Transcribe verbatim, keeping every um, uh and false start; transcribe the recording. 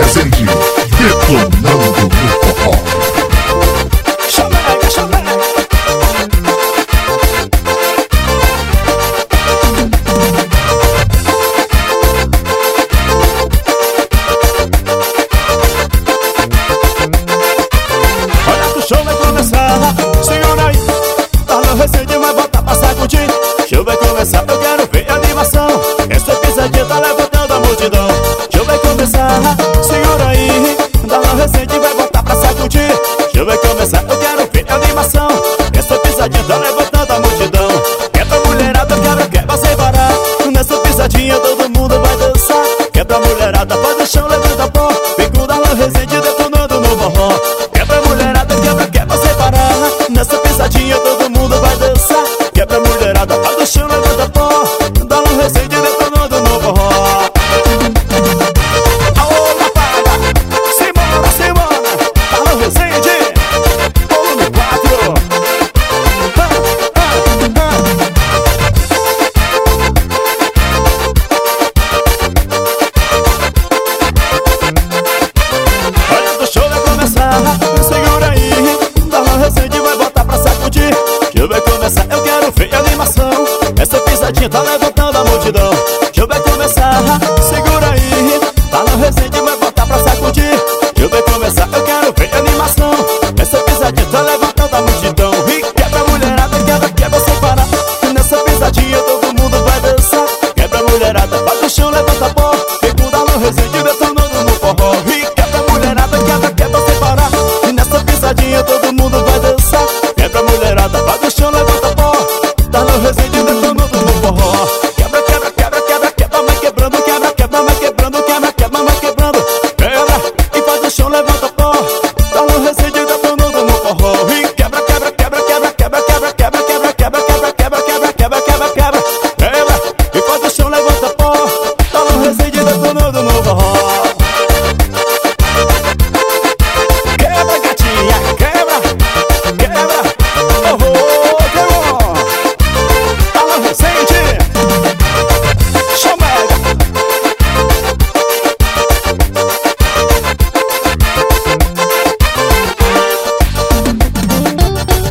Resende, detonando no forró. Chameca, chameca. Olha que o show vai começar, segura aí. Tá no Resende, vai botar pra sacudir. Show vai começar, eu quero ver a animação. Essa pisadinha tá levantando a multidão. Show vai começar, segura aí. Tá no Resende, vai botar pra sacudir. Show vai começar, eu quero ver a animação. Essa pisadinha tá levantando a multidão. Quebra mulherada, quebra, quebra sem parar. Nessa pisadinha todo mundo vai dançar. Quebra mulherada, faz o chão, levanta pó. Vem com o Darlan Resende detonando no forró. Quebra mulherada, quebra, quebra sem parar. Nessa pisadinha todo mundo vai dançar. Quebra mulherada, faz o chão, levanta pó. Darlan Resende detonando no forró. Aô, lapada, Simona, Simona, Darlan Resende, volume quatro. Ah, ah, ah. Olha que o show vai começar, segura aí. Darlan Resende vai botar pra sacudir. Show vai começar, eu quero ver a animação. Essa pisadinha tá levantando a multidão. Show vai começar, segura aí. Darlan Resende